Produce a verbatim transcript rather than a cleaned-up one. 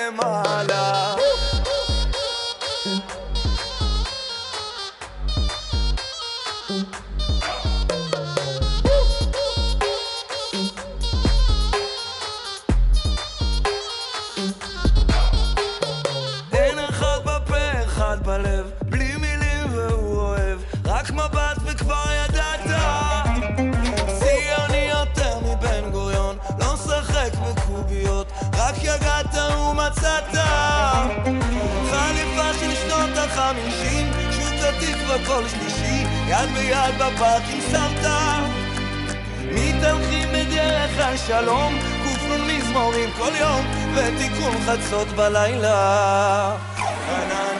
למעלה. אין אחד בפה, אחד בלב, בלי מילים והוא אוהב, רק מבט וכבר ידעת. ציוני יותר מבן גוריון, לא משחק בקוביות, רק יגעת ומצאת. חליפה של שנות החמישים, שוט התקווה כל שלישי, יד ביד בפארק עם סבתא. מתהלכים בדרך השלום, כופלון מזמורים כל יום, ותיקון חצות בלילה.